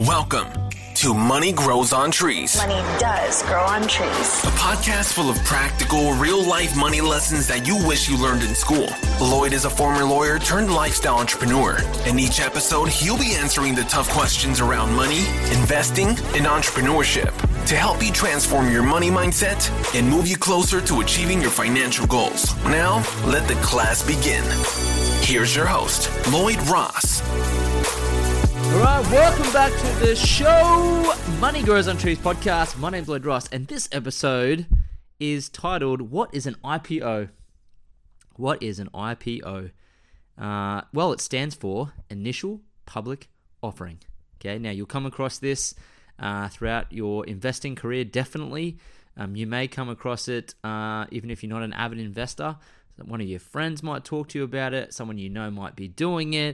Welcome to Money Grows on Trees. Money does grow on trees. A podcast full of practical, real-life money lessons that you wish you learned in school. Lloyd is a former lawyer turned lifestyle entrepreneur. In each episode, he'll be answering the tough questions around money, investing, and entrepreneurship to help you transform your money mindset and move you closer to achieving your financial goals. Now, let the class begin. Here's your host, Lloyd Ross. All right, welcome back to the show, Money Grows on Trees podcast. My name's Lloyd Ross, and this episode is titled, What is an IPO? What is an IPO? Well, it stands for Initial Public Offering. Okay, now you'll come across this throughout your investing career, definitely. You may come across it even if you're not an avid investor. One of your friends might talk to you about it. Someone you know might be doing it.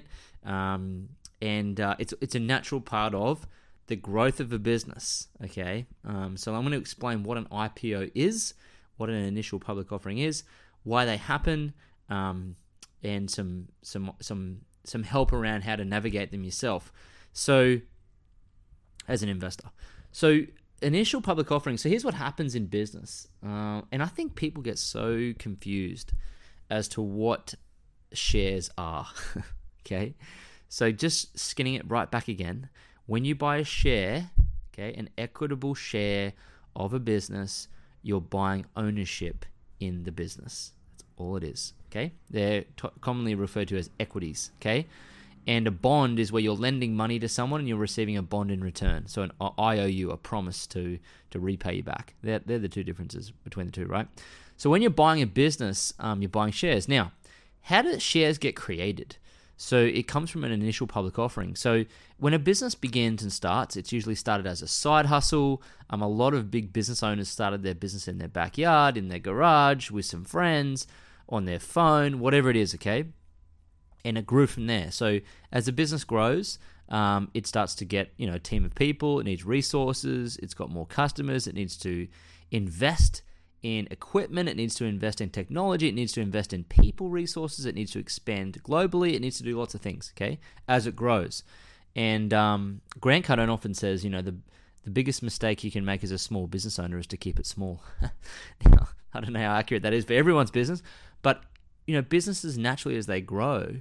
And it's a natural part of the growth of a business, okay? So I'm going to explain what an IPO is, what an initial public offering is, why they happen, and some help around how to navigate them yourself. So, as an investor. So, initial public offering. So here's what happens in business. And I think people get so confused as to what shares are, okay? So just skinning it right back again, when you buy a share, okay, an equitable share of a business, you're buying ownership in the business. That's all it is, okay? They're commonly referred to as equities, okay? And a bond is where you're lending money to someone and you're receiving a bond in return. So an IOU, a promise to repay you back. They're the two differences between the two, right? So when you're buying a business, you're buying shares. Now, how do shares get created? So it comes from an initial public offering. So when a business begins and starts, it's usually started as a side hustle. A lot of big business owners started their business in their backyard, in their garage, with some friends, on their phone, whatever it is, okay? And it grew from there. So as the business grows, it starts to get, a team of people. It needs resources. It's got more customers. It needs to invest in equipment, it needs to invest in technology, it needs to invest in people resources, it needs to expand globally, it needs to do lots of things, okay, as it grows. And Grant Cardone often says, the biggest mistake you can make as a small business owner is to keep it small. Now, I don't know how accurate that is for everyone's business, but, businesses naturally as they grow,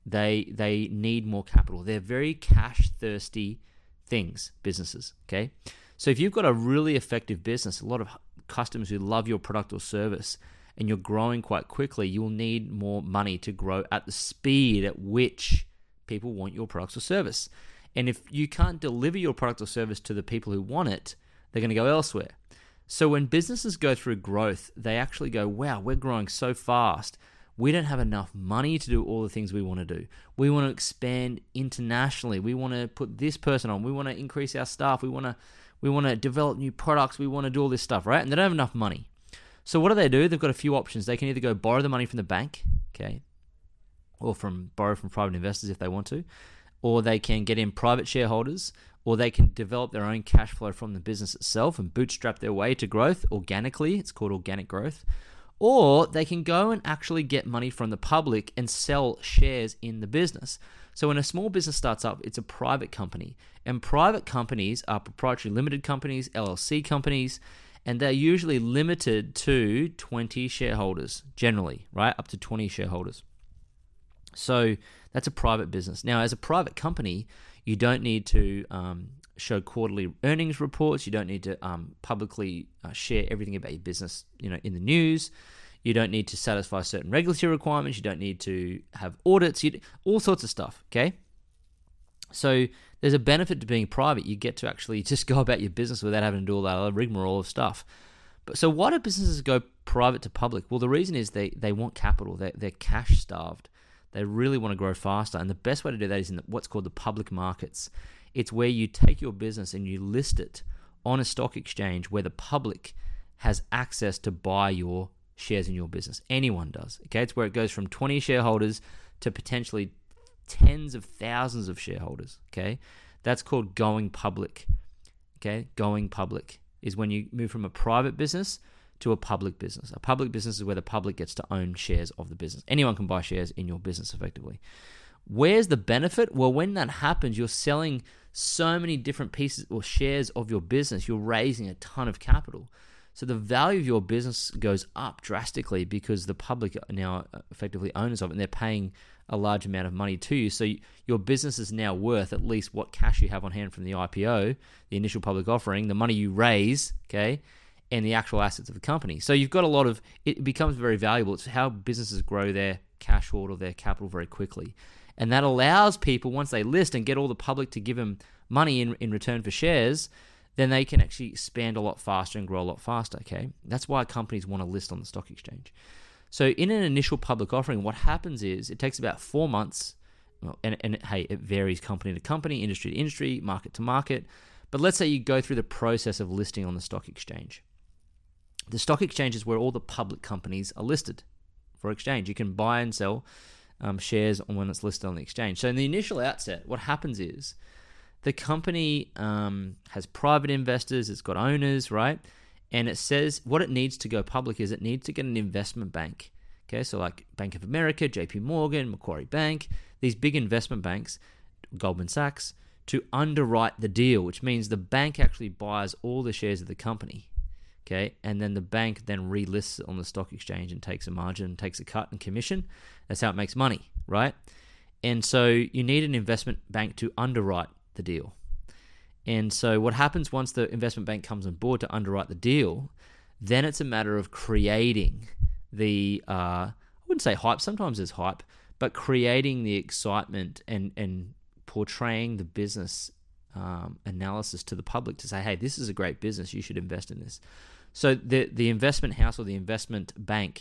they need more capital. They're very cash-thirsty things, businesses, okay? So if you've got a really effective business, a lot of customers who love your product or service, and you're growing quite quickly, you will need more money to grow at the speed at which people want your products or service. And if you can't deliver your product or service to the people who want it, they're going to go elsewhere. So when businesses go through growth, they actually go, wow, we're growing so fast. We don't have enough money to do all the things we want to do. We want to expand internationally. We want to put this person on. We want to increase our staff. We want to develop new products. We want to do all this stuff, right? And they don't have enough money. So what do? They've got a few options. They can either go borrow the money from the bank, okay, or borrow from private investors if they want to, or they can get in private shareholders, or they can develop their own cash flow from the business itself and bootstrap their way to growth organically. It's called organic growth. Or they can go and actually get money from the public and sell shares in the business. So when a small business starts up, it's a private company. And private companies are proprietary limited companies, LLC companies, and they're usually limited to 20 shareholders, generally, right? Up to 20 shareholders. So that's a private business. Now, as a private company, you don't need to show quarterly earnings reports. You don't need to publicly share everything about your business, in the news. You don't need to satisfy certain regulatory requirements. You don't need to have audits. All sorts of stuff, okay? So there's a benefit to being private. You get to actually just go about your business without having to do all that other rigmarole of stuff. But so why do businesses go private to public? Well, the reason is they want capital. They're cash starved. They really want to grow faster. And the best way to do that is in what's called the public markets. It's where you take your business and you list it on a stock exchange where the public has access to buy your shares in your business. Anyone does. Okay, it's where it goes from 20 shareholders to potentially tens of thousands of shareholders. Okay, that's called going public. Okay, going public is when you move from a private business to a public business. A public business is where the public gets to own shares of the business. Anyone can buy shares in your business effectively. Where's the benefit? Well, when that happens, you're selling so many different pieces or shares of your business, you're raising a ton of capital. So the value of your business goes up drastically because the public are now effectively owners of it, and they're paying a large amount of money to you. So your business is now worth at least what cash you have on hand from the IPO, the initial public offering, the money you raise, okay, and the actual assets of the company. So you've got a lot of, it becomes very valuable. It's how businesses grow their cash hoard or their capital very quickly. And that allows people, once they list and get all the public to give them money in return for shares, then they can actually expand a lot faster and grow a lot faster, okay? That's why companies want to list on the stock exchange. So in an initial public offering, what happens is it takes about 4 months, and hey, it varies company to company, industry to industry, market to market, but let's say you go through the process of listing on the stock exchange. The stock exchange is where all the public companies are listed for exchange. You can buy and sell shares when it's listed on the exchange. So in the initial outset, what happens is the company has private investors, it's got owners, right? And it says what it needs to go public is it needs to get an investment bank. Okay, so like Bank of America, JP Morgan, Macquarie Bank, these big investment banks, Goldman Sachs, to underwrite the deal, which means the bank actually buys all the shares of the company. Okay, and then the bank then relists it on the stock exchange and takes a margin, takes a cut and commission. That's how it makes money, right? And so you need an investment bank to underwrite the deal. And so what happens once the investment bank comes on board to underwrite the deal, then it's a matter of creating the, I wouldn't say hype, sometimes there's hype, but creating the excitement and portraying the business analysis to the public to say, hey, this is a great business, you should invest in this. So the investment house or the investment bank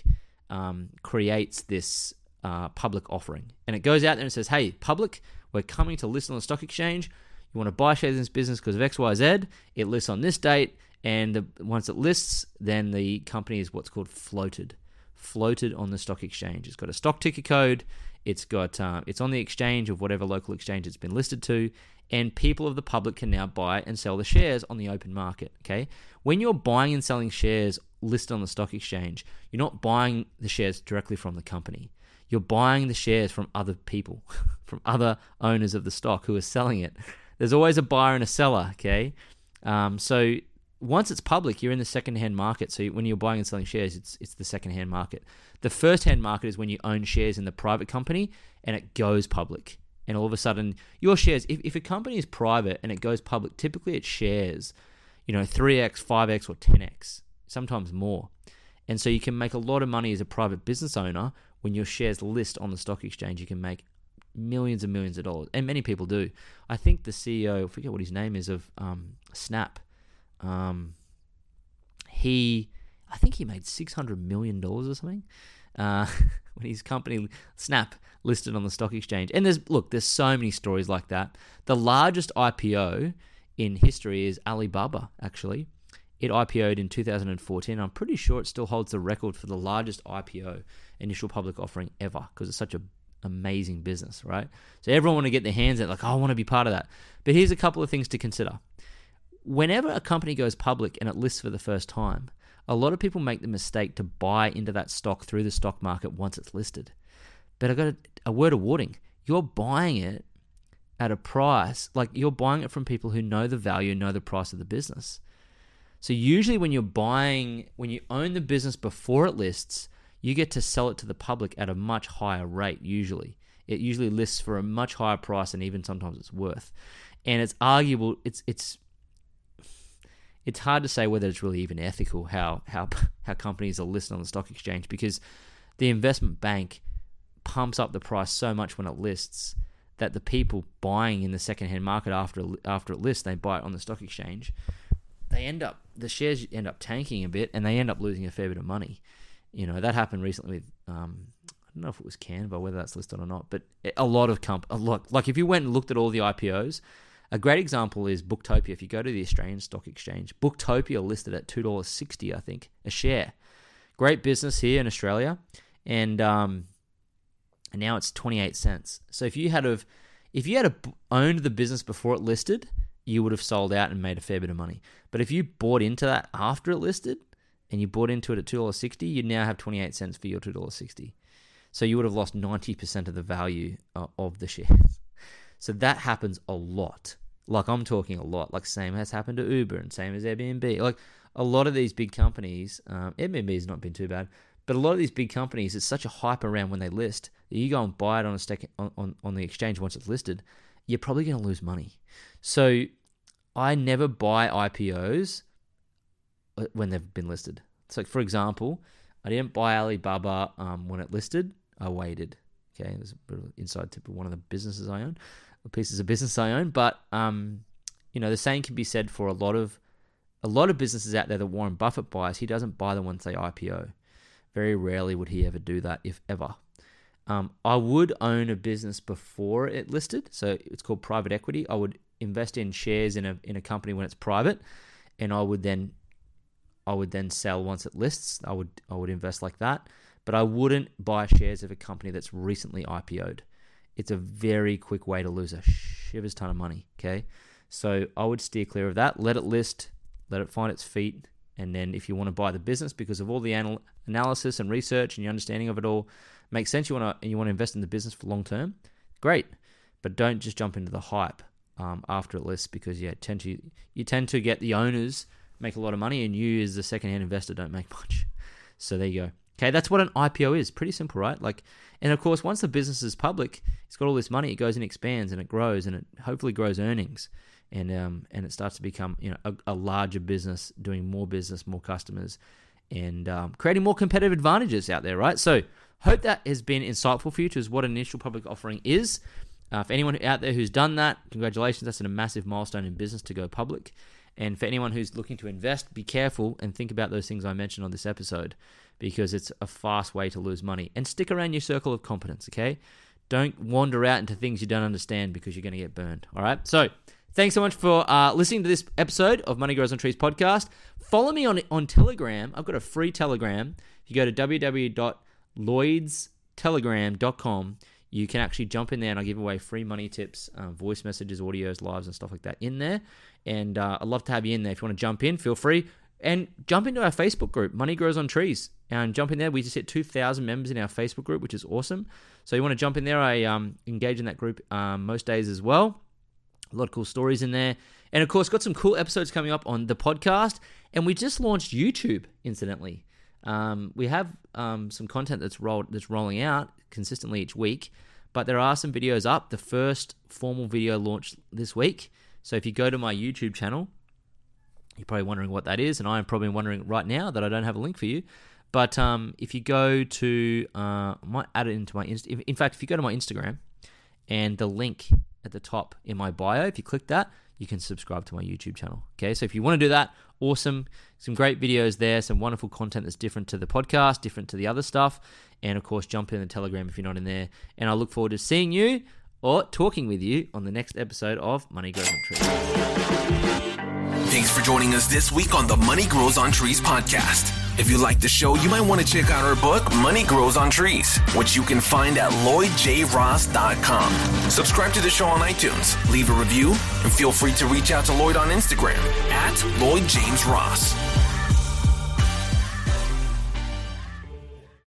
creates this public offering. And it goes out there and says, hey, public, we're coming to list on the stock exchange. You want to buy shares in this business because of X, Y, Z. It lists on this date. And once it lists, then the company is what's called floated on the stock exchange. It's got a stock ticker code. It's got it's on the exchange of whatever local exchange it's been listed to. And people of the public can now buy and sell the shares on the open market, okay? When you're buying and selling shares listed on the stock exchange, you're not buying the shares directly from the company. You're buying the shares from other people, from other owners of the stock who are selling it. There's always a buyer and a seller, okay? So once it's public, you're in the second-hand market. So when you're buying and selling shares, it's the second-hand market. The first-hand market is when you own shares in the private company and it goes public. And all of a sudden, your shares, if a company is private and it goes public, typically it shares, 3x, 5x, or 10x, sometimes more. And so you can make a lot of money as a private business owner when your shares list on the stock exchange. You can make millions and millions of dollars, and many people do. I think the CEO, I forget what his name is, of Snap, I think he made $600 million or something when his company Snap listed on the stock exchange. And there's so many stories like that. The largest IPO in history is Alibaba, actually. It IPO'd in 2014. I'm pretty sure it still holds the record for the largest IPO, initial public offering ever, because it's such an amazing business, right? So everyone want to get their hands on it, like, I want to be part of that. But here's a couple of things to consider. Whenever a company goes public and it lists for the first time, a lot of people make the mistake to buy into that stock through the stock market once it's listed. But I've got a word of warning. You're buying it at a price, like you're buying it from people who know the value, know the price of the business. So usually when you own the business before it lists, you get to sell it to the public at a much higher rate, usually. It usually lists for a much higher price than even sometimes it's worth. And it's arguable, it's hard to say whether it's really even ethical how companies are listed on the stock exchange, because the investment bank pumps up the price so much when it lists that the people buying in the second-hand market after it lists, they buy it on the stock exchange, the shares end up tanking a bit and they end up losing a fair bit of money. That happened recently with, I don't know if it was Canva, whether that's listed or not, but a lot, like if you went and looked at all the IPOs, a great example is Booktopia. If you go to the Australian Stock Exchange, Booktopia listed at $2.60, I think, a share. Great business here in Australia, and now it's 28 cents. So if you had owned the business before it listed, you would have sold out and made a fair bit of money. But if you bought into that after it listed, and you bought into it at $2.60, you now have 28 cents for your $2.60. So you would have lost 90% of the value of the shares. So that happens a lot. Like I'm talking a lot. Like same has happened to Uber and same as Airbnb. Like a lot of these big companies, Airbnb has not been too bad, but a lot of these big companies, it's such a hype around when they list that you go and buy it on the exchange once it's listed, you're probably going to lose money. So I never buy IPOs when they've been listed. So for example, I didn't buy Alibaba when it listed. I waited. Okay, there's a bit of an inside tip of one of the businesses I own, or pieces of business I own. But the same can be said for a lot of businesses out there that Warren Buffett buys. He doesn't buy them once they IPO. Very rarely would he ever do that, if ever. I would own a business before it listed, so it's called private equity. I would invest in shares in a company when it's private, and I would then sell once it lists. I would invest like that, but I wouldn't buy shares of a company that's recently IPO'd. It's a very quick way to lose a shivers ton of money. Okay, so I would steer clear of that. Let it list, let it find its feet. And then if you want to buy the business because of all the analysis and research and your understanding of it all makes sense, you want to invest in the business for long term, great. But don't just jump into the hype after it lists, because you tend to get the owners make a lot of money and you as the secondhand investor don't make much. So there you go. Okay, that's what an IPO is. Pretty simple, right? And of course, once the business is public, it's got all this money, it goes and expands and it grows and it hopefully grows earnings. And it starts to become a larger business, doing more business, more customers, and creating more competitive advantages out there, right? So hope that has been insightful for you to what an initial public offering is. For anyone out there who's done that, congratulations. That's a massive milestone in business to go public. And for anyone who's looking to invest, be careful and think about those things I mentioned on this episode, because it's a fast way to lose money. And stick around your circle of competence, okay? Don't wander out into things you don't understand, because you're going to get burned, all right? So thanks so much for listening to this episode of Money Grows on Trees podcast. Follow me on Telegram. I've got a free Telegram. If you go to www.lloydstelegram.com, you can actually jump in there and I'll give away free money tips, voice messages, audios, lives, and stuff like that in there. And I'd love to have you in there. If you want to jump in, feel free. And jump into our Facebook group, Money Grows on Trees. And jump in there. We just hit 2,000 members in our Facebook group, which is awesome. So you want to jump in there. I engage in that group most days as well. A lot of cool stories in there. And of course, got some cool episodes coming up on the podcast. And we just launched YouTube, incidentally. We have some content that's rolling out consistently each week. But there are some videos up. The first formal video launched this week. So if you go to my YouTube channel, you're probably wondering what that is. And I'm probably wondering right now that I don't have a link for you. But if you go to, I might add it into my in fact, if you go to my Instagram and the link at the top in my bio, if you click that, you can subscribe to my YouTube channel. Okay, so if you want to do that, awesome. Some great videos there, some wonderful content that's different to the podcast, different to the other stuff. And of course, jump in the Telegram if you're not in there. And I look forward to seeing you or talking with you on the next episode of Money Grows on Trees. Thanks for joining us this week on the Money Grows on Trees podcast. If you like the show, you might want to check out our book, Money Grows on Trees, which you can find at LloydJRoss.com. Subscribe to the show on iTunes, leave a review, and feel free to reach out to Lloyd on Instagram at LloydJamesRoss.